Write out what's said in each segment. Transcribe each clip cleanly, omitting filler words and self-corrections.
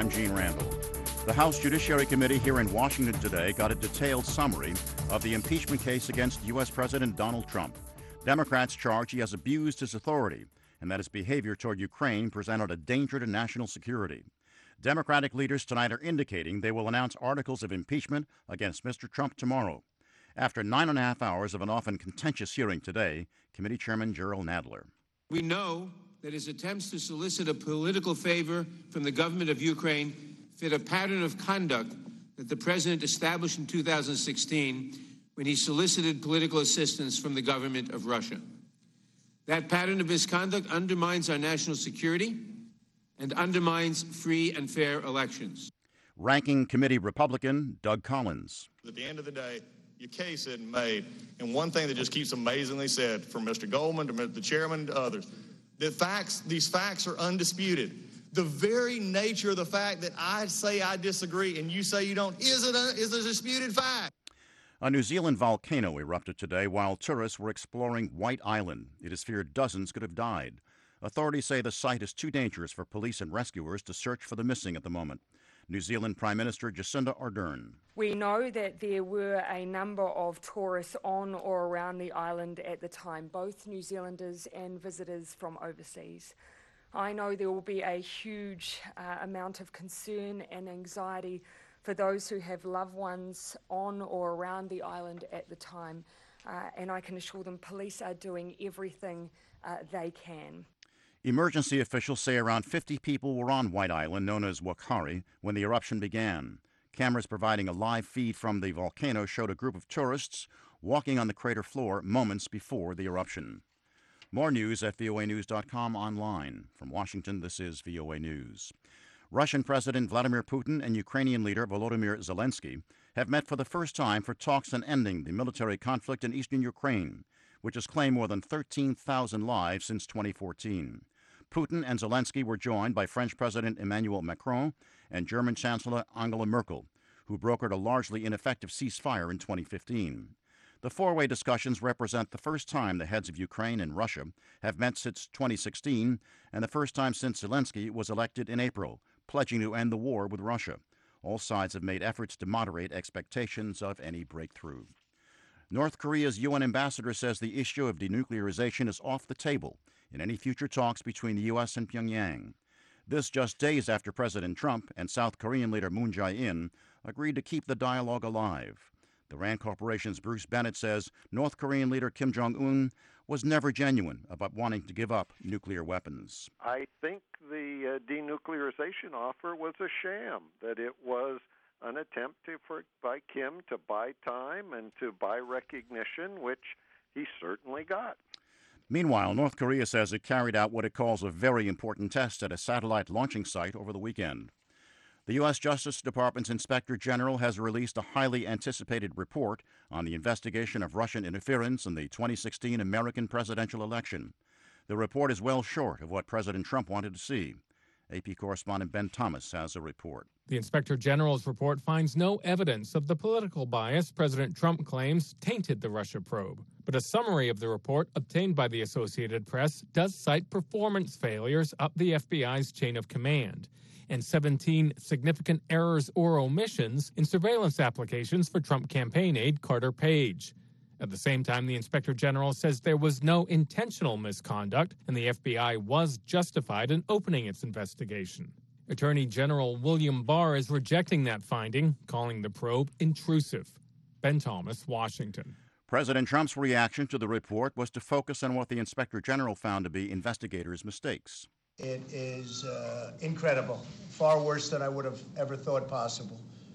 I'm Gene Randall. The House Judiciary Committee here in Washington today got a detailed summary of the impeachment case against U.S. President Donald Trump. Democrats charge he has abused his authority and that his behavior toward Ukraine presented a danger to national security. Democratic leaders tonight are indicating they will announce articles of impeachment against Mr. Trump tomorrow. After 9.5 hours of an often contentious hearing today, Committee Chairman Jerrold Nadler. We know that his attempts to solicit a political favor from the government of Ukraine fit a pattern of conduct that the president established in 2016 when he solicited political assistance from the government of Russia. That pattern of misconduct undermines our national security and undermines free and fair elections. Ranking Committee Republican Doug Collins. At the end of the day, your case isn't made. And one thing that just keeps amazingly said from Mr. Goldman to the chairman to others, these facts are undisputed. The very nature of the fact that I say I disagree and you say you don't is a disputed fact. A New Zealand volcano erupted today while tourists were exploring White Island. It is feared dozens could have died. Authorities say the site is too dangerous for police and rescuers to search for the missing at the moment. New Zealand Prime Minister Jacinda Ardern. We know that there were a number of tourists on or around the island at the time, both New Zealanders and visitors from overseas. I know there will be a huge amount of concern and anxiety for those who have loved ones on or around the island at the time, and I can assure them police are doing everything they can. Emergency officials say around 50 people were on White Island, known as Whakaari, when the eruption began. Cameras providing a live feed from the volcano showed a group of tourists walking on the crater floor moments before the eruption. More news at voanews.com online. From Washington, this is VOA News. Russian President Vladimir Putin and Ukrainian leader Volodymyr Zelensky have met for the first time for talks on ending the military conflict in eastern Ukraine, which has claimed more than 13,000 lives since 2014. Putin and Zelensky were joined by French President Emmanuel Macron and German Chancellor Angela Merkel, who brokered a largely ineffective ceasefire in 2015. The four-way discussions represent the first time the heads of Ukraine and Russia have met since 2016, and the first time since Zelensky was elected in April, pledging to end the war with Russia. All sides have made efforts to moderate expectations of any breakthrough. North Korea's UN ambassador says the issue of denuclearization is off the table in any future talks between the U.S. and Pyongyang. This just days after President Trump and South Korean leader Moon Jae-in agreed to keep the dialogue alive. The RAND Corporation's Bruce Bennett says North Korean leader Kim Jong-un was never genuine about wanting to give up nuclear weapons. I think the denuclearization offer was a sham, that it was an attempt by Kim to buy time and to buy recognition, which he certainly got. Meanwhile, North Korea says it carried out what it calls a very important test at a satellite launching site over the weekend. The U.S. Justice Department's Inspector General has released a highly anticipated report on the investigation of Russian interference in the 2016 American presidential election. The report is well short of what President Trump wanted to see. AP correspondent Ben Thomas has a report. The Inspector General's report finds no evidence of the political bias President Trump claims tainted the Russia probe. But a summary of the report obtained by the Associated Press does cite performance failures up the FBI's chain of command and 17 significant errors or omissions in surveillance applications for Trump campaign aide Carter Page. At the same time, the Inspector General says there was no intentional misconduct and the FBI was justified in opening its investigation. Attorney General William Barr is rejecting that finding, calling the probe intrusive. Ben Thomas, Washington. President Trump's reaction to the report was to focus on what the Inspector General found to be investigators' mistakes. It is incredible, far worse than I would have ever thought possible.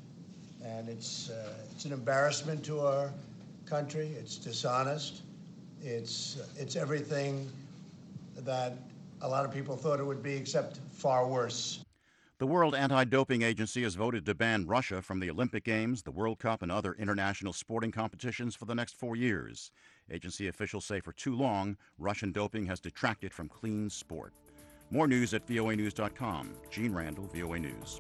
And it's an embarrassment to our country. It's dishonest. It's everything that a lot of people thought it would be, except far worse. The World Anti-Doping Agency has voted to ban Russia from the Olympic Games, the World Cup, and other international sporting competitions for the next 4 years. Agency officials say for too long, Russian doping has detracted from clean sport. More news at voanews.com. Gene Randall, VOA News.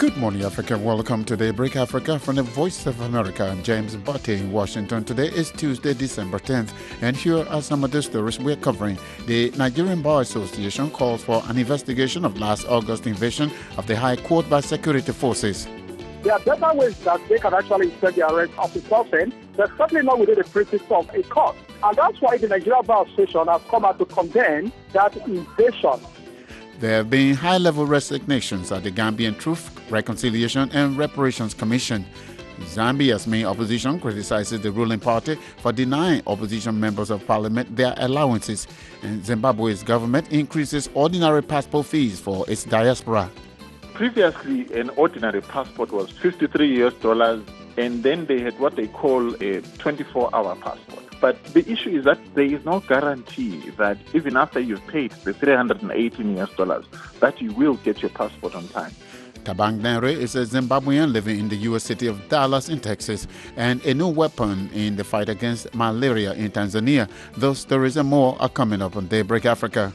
Good morning, Africa. Welcome to Daybreak Africa from the Voice of America. I'm James Botte in Washington. Today is Tuesday, December 10th, and here are some of the stories we're covering. The Nigerian Bar Association calls for an investigation of last August invasion of the High Court by security forces. There are better ways that they can actually set the arrest of the person. They're certainly not within the principle of a court. And that's why the Nigerian Bar Association has come out to condemn that invasion. There have been high-level resignations at the Gambian Truth, Reconciliation and Reparations Commission. Zambia's main opposition criticizes the ruling party for denying opposition members of parliament their allowances. And Zimbabwe's government increases ordinary passport fees for its diaspora. Previously, an ordinary passport was $53, and then they had what they call a 24-hour passport. But the issue is that there is no guarantee that even after you've paid the $318, that you will get your passport on time. Tabang Nere is a Zimbabwean living in the U.S. city of Dallas in Texas, and a new weapon in the fight against malaria in Tanzania. Those stories and more are coming up on Daybreak Africa.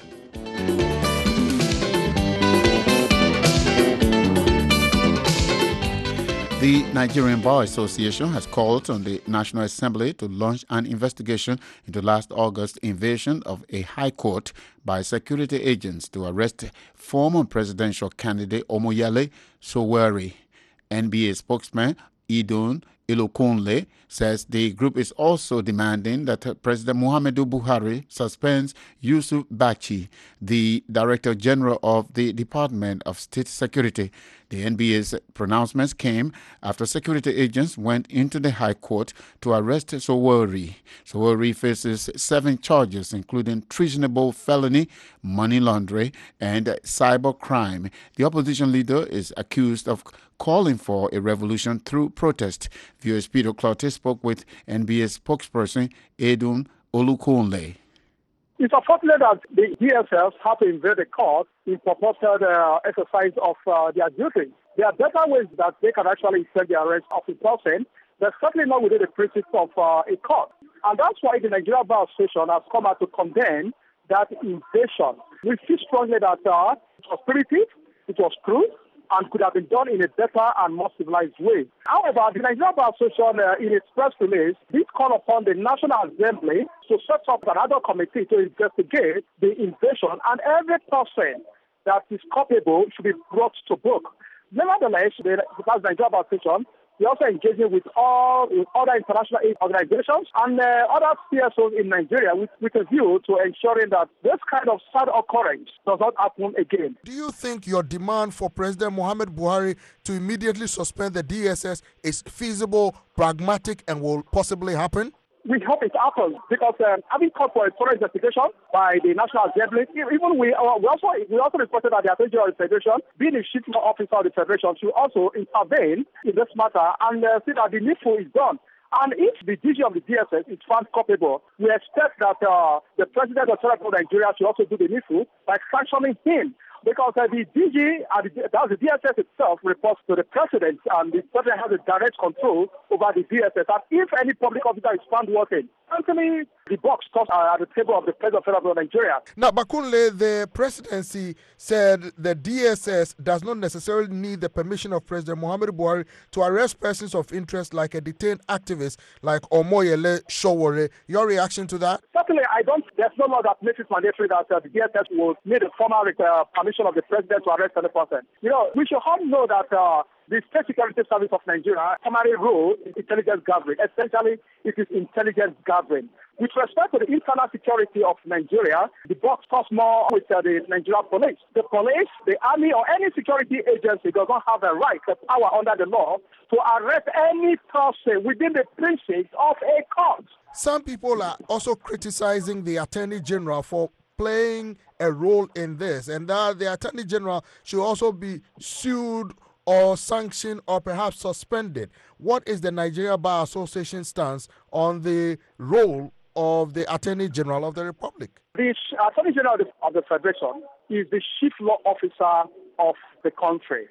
The Nigerian Bar Association has called on the National Assembly to launch an investigation into last August's invasion of a high court by security agents to arrest former presidential candidate Omoyele Sowore. NBA spokesman Edun Ilokunle says the group is also demanding that President Muhammadu Buhari suspends Yusuf Bachi, the Director General of the Department of State Security. The NBA's pronouncements came after security agents went into the High Court to arrest Sowore. Sowore faces 7 charges, including treasonable felony, money laundering, and cybercrime. The opposition leader is accused of calling for a revolution through protest. VOA's Peter Clottey spoke with NBA spokesperson Edun Olukunle. It's unfortunate that the DSS have to invade the court in purported exercise of their duty. There are better ways that they can actually set the arrest of a person. They're certainly not within the principle of a court. And that's why the Nigerian Bar Association has come out to condemn that invasion. We feel strongly that it was primitive, it was cruel, and could have been done in a better and more civilized way. However, the Nigerian Bar Association, in its press release, did call upon the National Assembly to set up another committee to investigate the invasion, and every person that is culpable should be brought to book. Nevertheless, because the Nigerian Bar Association, we also engaging with other international aid organizations and other CSOs in Nigeria with a view to ensuring that this kind of sad occurrence does not happen again. Do you think your demand for President Muhammad Buhari to immediately suspend the DSS is feasible, pragmatic, and will possibly happen? We hope it happens because having called for a thorough investigation by the National Assembly, even we also reported that the Attorney General of the Federation, being the chief law officer of the Federation, should also intervene in this matter and see that the needful is done. And if the DG of the DSS is found culpable, we expect that the President of Nigeria should also do the needful by sanctioning him. Because the DG, the DSS itself, reports to the President, and the President has a direct control over the DSS. And if any public officer is found working, certainly the box stops at the table of the President of Nigeria. Now, Bakunle, the presidency said the DSS does not necessarily need the permission of President Muhammadu Buhari to arrest persons of interest like a detained activist like Omoyele Sowore. Your reaction to that? Certainly, there's no law that makes it mandatory that the DSS will need a formal permission of the President to arrest any person. We should all know that the State Security Service of Nigeria primary role is intelligence gathering. Essentially, it is intelligence gathering. With respect to the internal security of Nigeria, the box stops more with the Nigerian police. The police, the army, or any security agency does not have the right, the power under the law to arrest any person within the precincts of a court. Some people are also criticizing the Attorney General for playing a role in this, and that the Attorney General should also be sued or sanctioned or perhaps suspended. What is the Nigeria Bar Association stance on the role of the Attorney General of the Republic? The Attorney General of the Federation is the chief law officer of the country.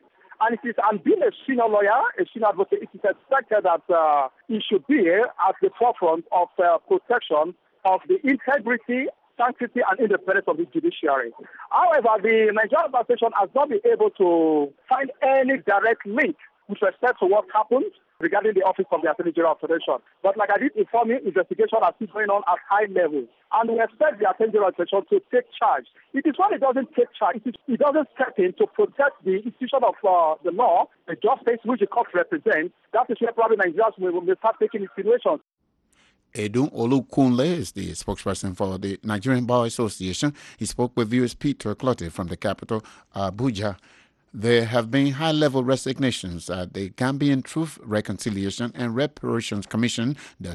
And being a senior lawyer, a senior advocate, it is expected that he should be at the forefront of protection of the integrity, sanctity and independence of the judiciary. However, the Nigerian administration has not been able to find any direct link with respect to what happened regarding the office of the Attorney General of Federation. But like I did inform you, investigation are still going on at high levels. And we expect the Attorney General of Federation to take charge. It is when it doesn't take charge, it doesn't step in to protect the institution of the law, the justice which the court represents. That is where probably Nigerians will start taking insinuations. Edun Olukunle is the spokesperson for the Nigerian Bar Association. He spoke with viewers Peter Clotte from the capital, Abuja. There have been high-level resignations at the Gambian Truth, Reconciliation and Reparations Commission, the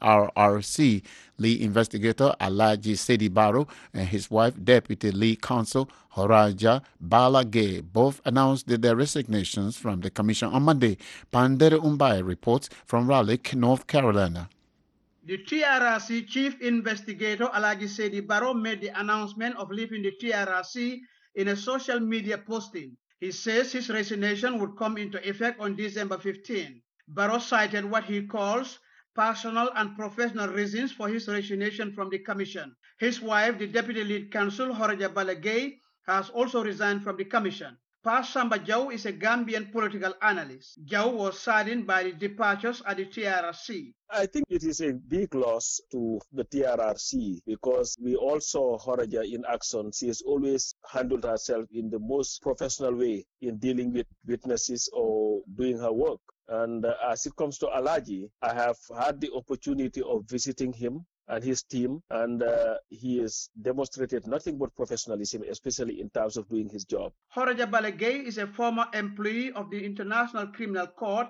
TRRC. Lead investigator Alhaji Sedi Barrow and his wife, Deputy Lead Counsel Horaja Balage, both announced their resignations from the commission on Monday. Pandere Umbai reports from Raleigh, North Carolina. The TRRC Chief Investigator Alhaji Sedi Barrow made the announcement of leaving the TRRC in a social media posting. He says his resignation would come into effect on December 15. Barrow cited what he calls personal and professional reasons for his resignation from the commission. His wife, the Deputy Lead Counsel, Horaja Balagay, has also resigned from the commission. Pa Samba Jaw is a Gambian political analyst. Jaw was saddened by the departures at the TRRC. I think it is a big loss to the TRRC because we all saw Horaja in action. She has always handled herself in the most professional way in dealing with witnesses or doing her work. And as it comes to Alhaji, I have had the opportunity of visiting him and his team, and he has demonstrated nothing but professionalism, especially in terms of doing his job. Horaja Balagay is a former employee of the International Criminal Court,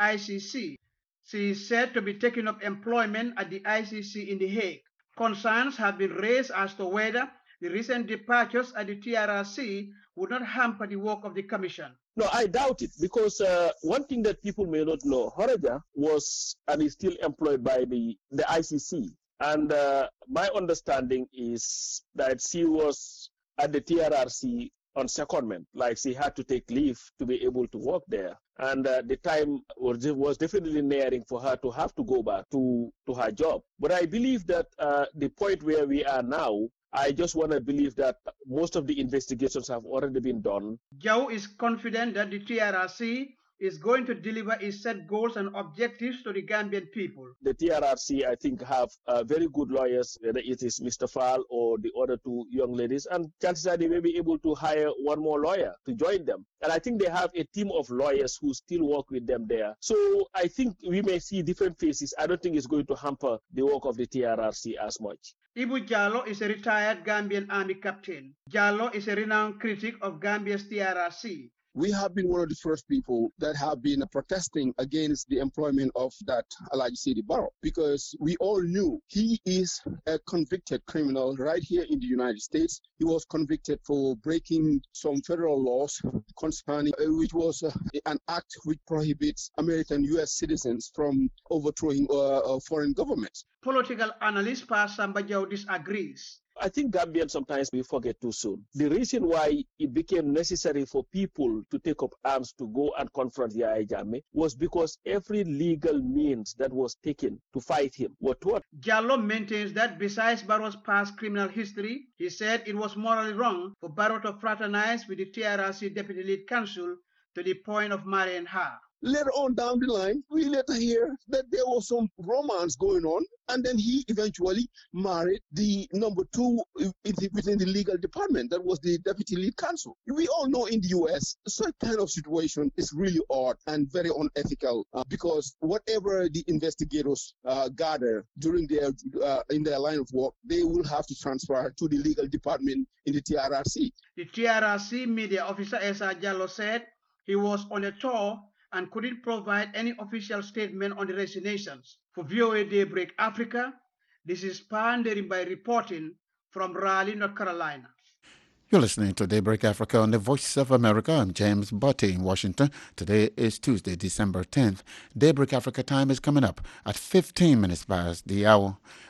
ICC. She is said to be taking up employment at the ICC in The Hague. Concerns have been raised as to whether the recent departures at the TRRC would not hamper the work of the commission. No, I doubt it, because one thing that people may not know, Horaja was and is still employed by the ICC. And my understanding is that she was at the TRRC on secondment, like she had to take leave to be able to work there. And the time was definitely nearing for her to have to go back to her job. But I believe that the point where we are now, I just want to believe that most of the investigations have already been done. Jaw is confident that the TRRC is going to deliver its set goals and objectives to the Gambian people. The TRRC, I think, have very good lawyers, whether it is Mr. Fall or the other two young ladies, and chances are they may be able to hire one more lawyer to join them. And I think they have a team of lawyers who still work with them there. So I think we may see different faces. I don't think it's going to hamper the work of the TRRC as much. Ibu Jallo is a retired Gambian Army captain. Jallo is a renowned critic of Gambia's TRRC. We have been one of the first people that have been protesting against the employment of that Alhaji Sedi Barrow, because we all knew he is a convicted criminal right here in the United States. He was convicted for breaking some federal laws concerning, which was an act which prohibits American U.S. citizens from overthrowing foreign governments. Political analyst Pa Samba Jaw disagrees. I think Gambians sometimes we forget too soon. The reason why it became necessary for people to take up arms to go and confront Yahya Jammeh was because every legal means that was taken to fight him were what? Jallo maintains that besides Barrow's past criminal history, he said it was morally wrong for Barrow to fraternize with the TRRC Deputy Lead Counsel to the point of marrying her. Later on down the line, we later hear that there was some romance going on, and then he eventually married the number two within the legal department. That was the deputy lead counsel. We all know in the U.S., such kind of situation is really odd and very unethical because whatever the investigators gather during their in their line of work, they will have to transfer to the legal department in the TRRC. The TRRC media officer Esa Jallo said he was on a tour and couldn't provide any official statement on the resignations. For VOA Daybreak Africa, this is Pandering by reporting from Raleigh, North Carolina. You're listening to Daybreak Africa on the Voice of America. I'm James Botte in Washington. Today is Tuesday, December 10th. Daybreak Africa time is coming up at 15 minutes past the hour.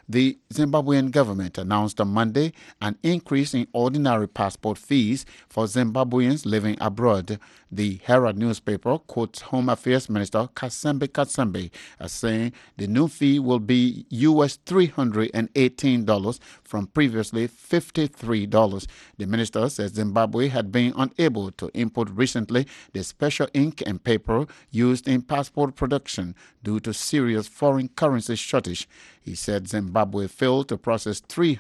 The Zimbabwean government announced on Monday an increase in ordinary passport fees for Zimbabweans living abroad. The Herald newspaper quotes Home Affairs Minister Kasembe as saying the new fee will be US $318 from previously $53. The minister says Zimbabwe had been unable to import recently the special ink and paper used in passport production due to serious foreign currency shortage. He said Zimbabwe failed to process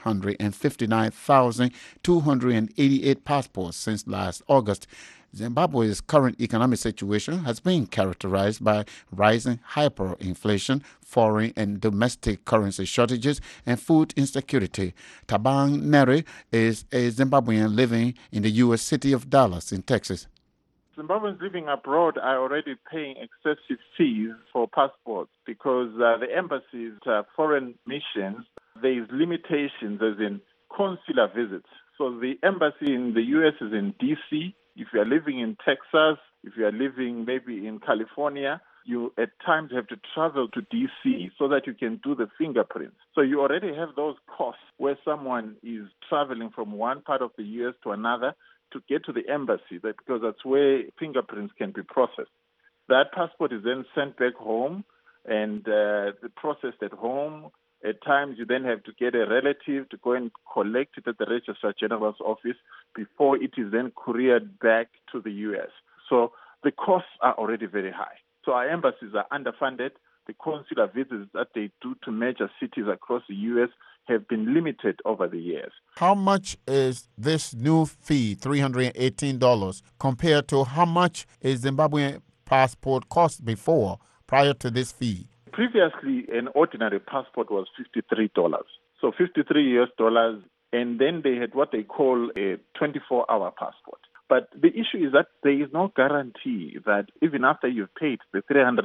359,288 passports since last August. Zimbabwe's current economic situation has been characterized by rising hyperinflation, foreign and domestic currency shortages, and food insecurity. Tabang Neri is a Zimbabwean living in the U.S. city of Dallas in Texas. Zimbabweans living abroad are already paying excessive fees for passports because the embassies, foreign missions, there is limitations as in consular visits. So the embassy in the U.S. is in D.C. If you are living in Texas, if you are living maybe in California, you at times have to travel to D.C. so that you can do the fingerprints. So you already have those costs where someone is traveling from one part of the U.S. to another to get to the embassy, because that's where fingerprints can be processed. That passport is then sent back home and processed at home. At times, you then have to get a relative to go and collect it at the Registrar General's office before it is then couriered back to the U.S. So the costs are already very high. So our embassies are underfunded. The consular visits that they do to major cities across the U.S. have been limited over the years. How much is this new fee, $318, compared to how much a Zimbabwean passport cost before, prior to this fee? Previously, an ordinary passport was $53. So $53, and then they had what they call a 24-hour passport. But the issue is that there is no guarantee that even after you've paid the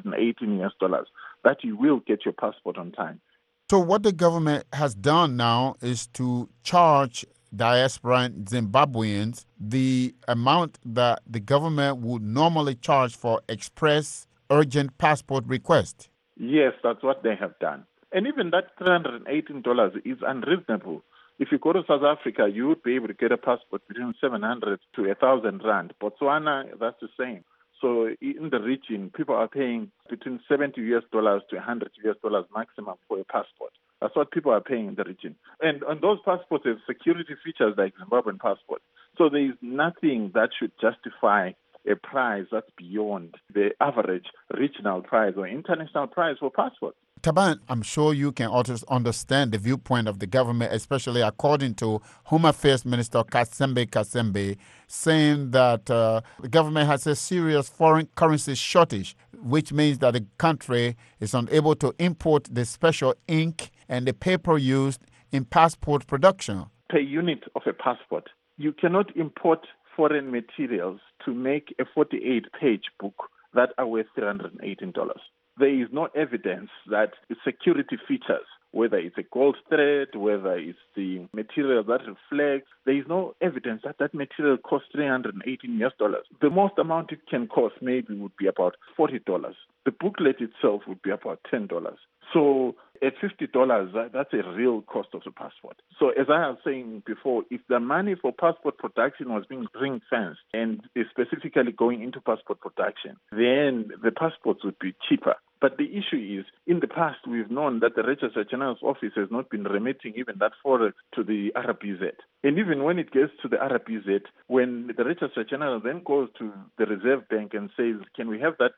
$318, that you will get your passport on time. So what the government has done now is to charge diasporan Zimbabweans the amount that the government would normally charge for express urgent passport request. Yes, that's what they have done. And even that $318 is unreasonable. If you go to South Africa, you would be able to get a passport between 700 to 1,000 rand. Botswana, that's the same. So in the region, people are paying between $70 to $100 maximum for a passport. That's what people are paying in the region. And on those passports, there's security features like Zimbabwean passport. So there is nothing that should justify a price that's beyond the average regional price or international price for passports. Taban, I'm sure you can also understand the viewpoint of the government, especially according to Home Affairs Minister Kasembe, saying that the government has a serious foreign currency shortage, which means that the country is unable to import the special ink and the paper used in passport production. Per unit of a passport, you cannot import foreign materials to make a 48-page book that are worth $318. There is no evidence that security features, whether it's a gold thread, whether it's the material that reflects, there is no evidence that that material costs $318. The most amount it can cost maybe would be about $40. The booklet itself would be about $10. So at $50, that's a real cost of the passport. So as I was saying before, if the money for passport production was being ring-fenced and is specifically going into passport production, then the passports would be cheaper. But the issue is, in the past, we've known that the Registrar General's office has not been remitting even that forex to the RBZ. And even when it gets to the RBZ, when the Registrar General then goes to the Reserve Bank and says, can we have that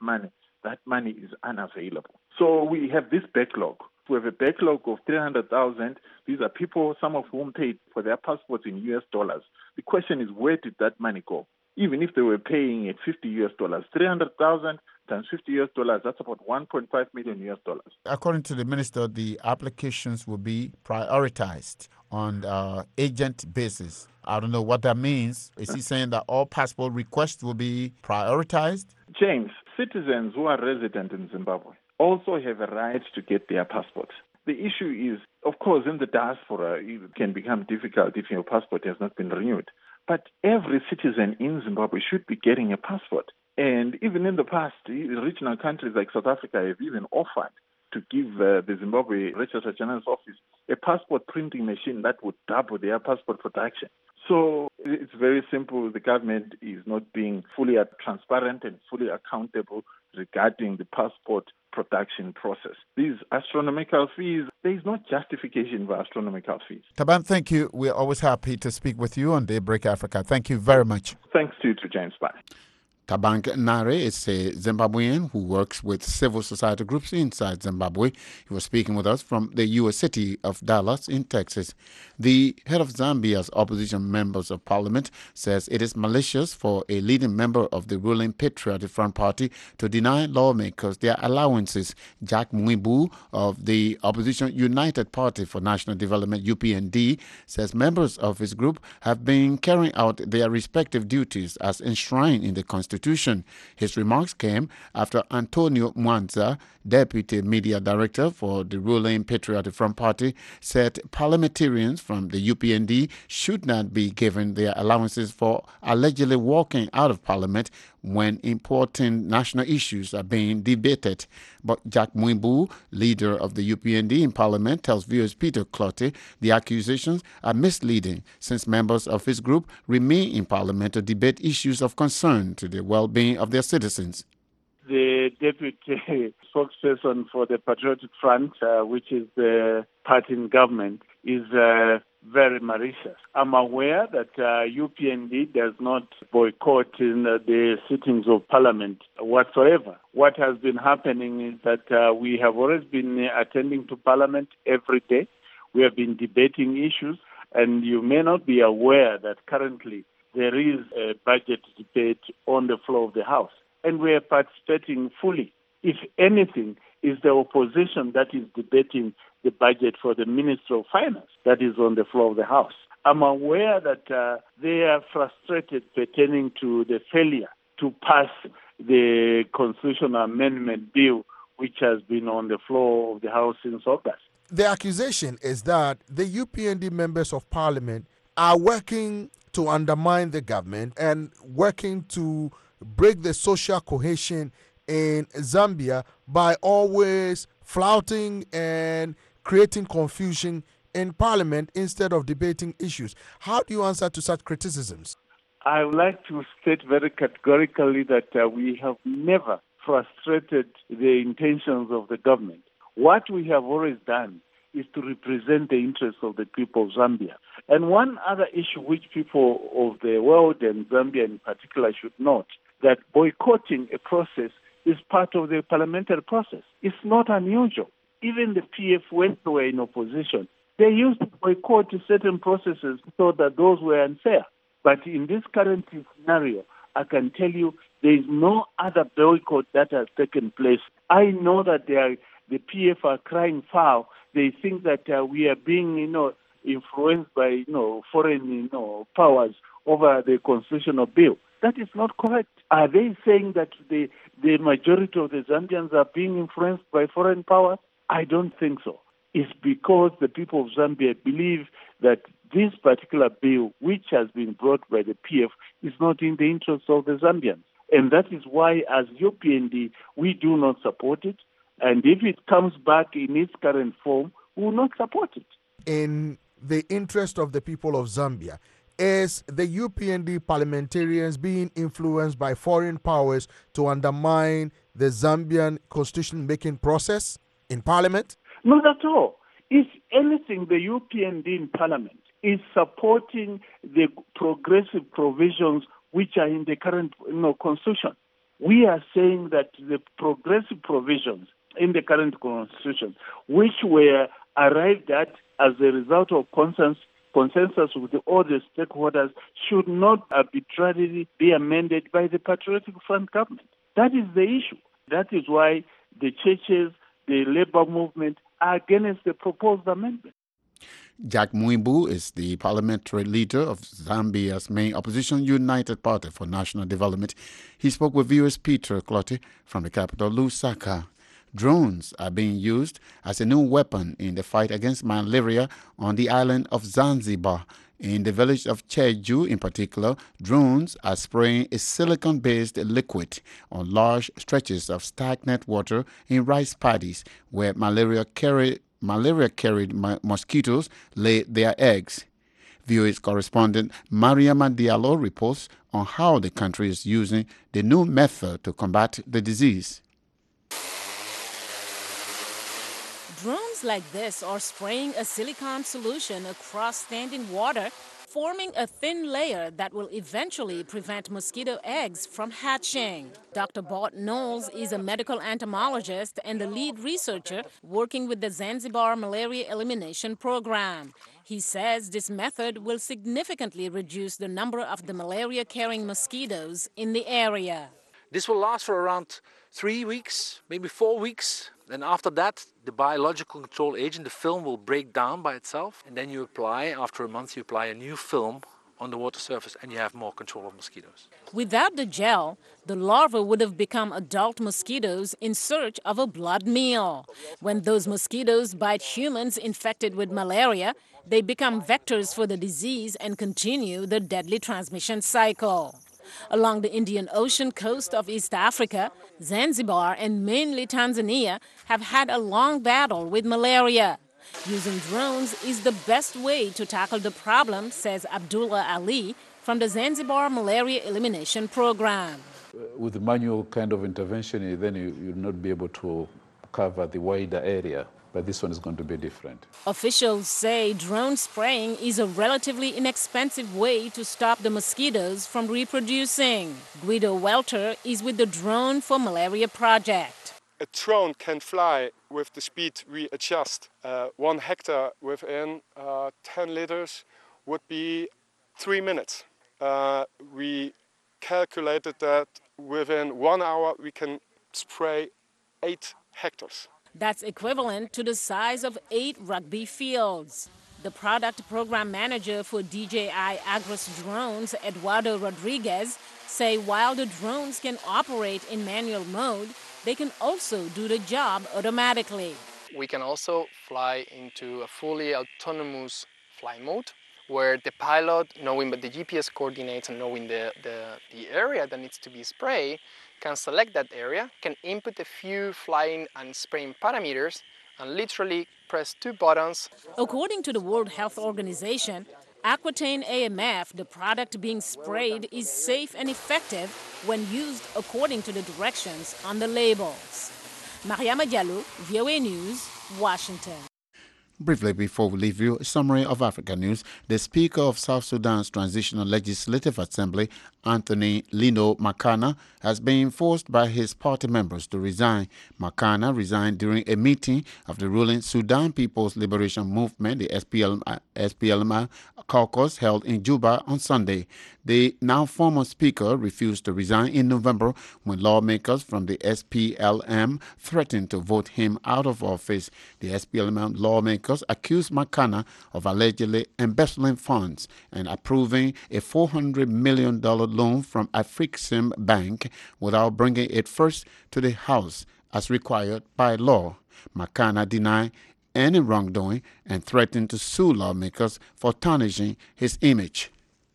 money is unavailable. So we have this backlog. We have a backlog of 300,000. These are people, some of whom paid for their passports in US dollars. The question is, where did that money go? Even if they were paying at $50, 300,000 times $50, that's about $1.5 million. According to the minister, the applications will be prioritized on agent basis. I don't know what that means. Is he saying that all passport requests will be prioritized? James, citizens who are resident in Zimbabwe also have a right to get their passports. The issue is, of course, in the diaspora, it can become difficult if your passport has not been renewed. But every citizen in Zimbabwe should be getting a passport. And even in the past, regional countries like South Africa have even offered to give the Zimbabwe Registrar General's Office a passport printing machine that would double their passport production. So it's very simple. The government is not being fully transparent and fully accountable regarding the passport production process. These astronomical fees, there is no justification for astronomical fees. Taban, thank you. We're always happy to speak with you on Daybreak Africa. Thank you very much. Thanks to James. Bye. Taban Nare is a Zimbabwean who works with civil society groups inside Zimbabwe. He was speaking with us from the U.S. city of Dallas in Texas. The head of Zambia's opposition members of parliament says it is malicious for a leading member of the ruling Patriotic Front Party to deny lawmakers their allowances. Jack Mwibu of the opposition United Party for National Development, UPND, says members of his group have been carrying out their respective duties as enshrined in the Constitution. His remarks came after Antonio Mwanza, Deputy Media Director for the ruling Patriotic Front Party, said parliamentarians from the UPND should not be given their allowances for allegedly walking out of Parliament when important national issues are being debated. But Jack Mwimbu, leader of the UPND in Parliament, tells viewers Peter Clottey the accusations are misleading since members of his group remain in Parliament to debate issues of concern to the well-being of their citizens. The deputy spokesperson for the Patriotic Front, which is the party in government, is very malicious. I'm aware that UPND does not boycott in the sittings of Parliament whatsoever. What has been happening is that we have always been attending to Parliament every day. We have been debating issues, and you may not be aware that currently there is a budget debate on the floor of the House, and we are participating fully. If anything, is the opposition that is debating the budget for the Ministry of Finance that is on the floor of the House. I'm aware that they are frustrated pertaining to the failure to pass the constitutional amendment bill which has been on the floor of the House since August. The accusation is that the UPND members of Parliament are working to undermine the government and working to break the social cohesion in Zambia by always flouting and creating confusion in Parliament instead of debating issues. How do you answer to such criticisms? I would like to state very categorically that we have never frustrated the intentions of the government. What we have always done is to represent the interests of the people of Zambia. And one other issue which people of the world and Zambia in particular should note, that boycotting a process is part of the parliamentary process. It's not unusual. Even the PF, when they were in opposition, they used to boycott certain processes so that those were unfair. But in this current scenario, I can tell you there is no other boycott that has taken place. I know that the PF are crying foul. They think that we are being, influenced by, foreign, powers over the constitutional bill. That is not correct. Are they saying that the majority of the Zambians are being influenced by foreign powers? I don't think so. It's because the people of Zambia believe that this particular bill, which has been brought by the PF, is not in the interest of the Zambians. And that is why, as UPND, we do not support it. And if it comes back in its current form, we will not support it. In the interest of the people of Zambia, is the UPND parliamentarians being influenced by foreign powers to undermine the Zambian constitution-making process in Parliament? Not at all. If anything, the UPND in Parliament is supporting the progressive provisions which are in the current constitution. We are saying that the progressive provisions in the current constitution, which were arrived at as a result of consensus with all the stakeholders, should not arbitrarily be amended by the Patriotic Front government. That is the issue. That is why the churches, the labor movement are against the proposed amendment. Jack Mwibu is the parliamentary leader of Zambia's main opposition, United Party for National Development. He spoke with viewers Peter Clottey from the capital, Lusaka. Drones are being used as a new weapon in the fight against malaria on the island of Zanzibar In the village of Cheju, in particular, drones are spraying a silicon-based liquid on large stretches of stagnant water in rice paddies where malaria-carried mosquitoes lay their eggs. VOA's correspondent Mariama Diallo reports on how the country is using the new method to combat the disease. Drones like this are spraying a silicone solution across standing water, forming a thin layer that will eventually prevent mosquito eggs from hatching. Dr. Bart Knowles is a medical entomologist and the lead researcher working with the Zanzibar Malaria Elimination Program. He says this method will significantly reduce the number of the malaria-carrying mosquitoes in the area. This will last for around 3 weeks, maybe 4 weeks. Then after that, the biological control agent, the film, will break down by itself. And then you apply, after a month, you apply a new film on the water surface and you have more control of mosquitoes. Without the gel, the larvae would have become adult mosquitoes in search of a blood meal. When those mosquitoes bite humans infected with malaria, they become vectors for the disease and continue the deadly transmission cycle. Along the Indian Ocean coast of East Africa, Zanzibar and mainly Tanzania have had a long battle with malaria. Using drones is the best way to tackle the problem, says Abdullah Ali from the Zanzibar Malaria Elimination Program. With the manual kind of intervention, then you'll not be able to cover the wider area. But this one is going to be different. Officials say drone spraying is a relatively inexpensive way to stop the mosquitoes from reproducing. Guido Welter is with the Drone for Malaria project. A drone can fly with the speed we adjust. 1 hectare within 10 liters would be 3 minutes. We calculated that within 1 hour we can spray 8 hectares. That's equivalent to the size of 8 rugby fields. The product program manager for DJI Agris drones, Eduardo Rodriguez, say while the drones can operate in manual mode, they can also do the job automatically. We can also fly into a fully autonomous fly mode, where the pilot, knowing the GPS coordinates and knowing the area that needs to be sprayed, can select that area, can input a few flying and spraying parameters, and literally press 2 buttons. According to the World Health Organization, Aquitaine AMF, the product being sprayed, is safe and effective when used according to the directions on the labels. Mariama Diallo, VOA News, Washington. Briefly before we leave you, a summary of Africa news. The Speaker of South Sudan's Transitional Legislative Assembly, Anthony Lino Makana, has been forced by his party members to resign. Makana resigned during a meeting of the ruling Sudan People's Liberation Movement, the SPLM caucus, held in Juba on Sunday. The now former speaker refused to resign in November when lawmakers from the SPLM threatened to vote him out of office. The SPLM lawmakers accused Makana of allegedly embezzling funds and approving a $400 million loan from Afriksim Bank without bringing it first to the House as required by law. Makana denied any wrongdoing and threatened to sue lawmakers for tarnishing his image.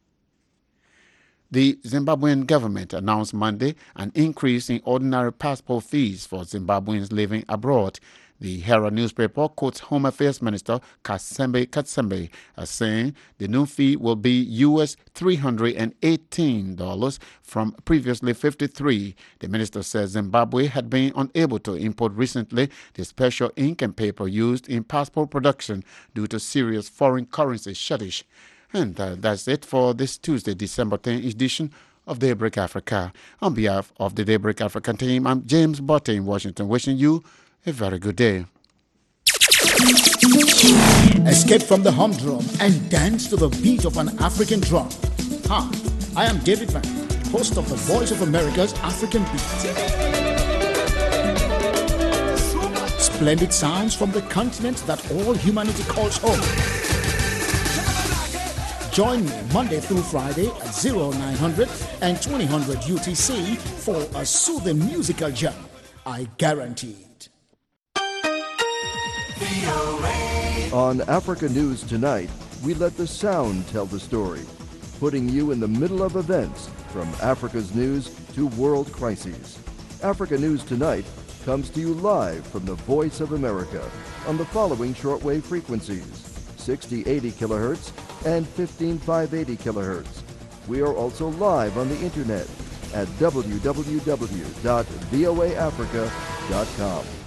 The Zimbabwean government announced Monday an increase in ordinary passport fees for Zimbabweans living abroad. The Herald newspaper quotes Home Affairs Minister Katsembe as saying the new fee will be US $318 from previously $53. The minister says Zimbabwe had been unable to import recently the special ink and paper used in passport production due to serious foreign currency shortage. And that's it for this Tuesday, December 10 edition of Daybreak Africa. On behalf of the Daybreak Africa team, I'm James Botte in Washington, wishing you a very good day. Escape from the humdrum and dance to the beat of an African drum. Hi, I am David Van, host of the Voice of America's African Beat. Splendid sounds from the continent that all humanity calls home. Join me Monday through Friday at 0900 and 2000 UTC for a soothing musical jam. I guarantee it. On Africa News Tonight, we let the sound tell the story, putting you in the middle of events from Africa's news to world crises. Africa News Tonight comes to you live from the Voice of America on the following shortwave frequencies: 6080 kilohertz and 15580 kilohertz. We are also live on the internet at www.voaafrica.com.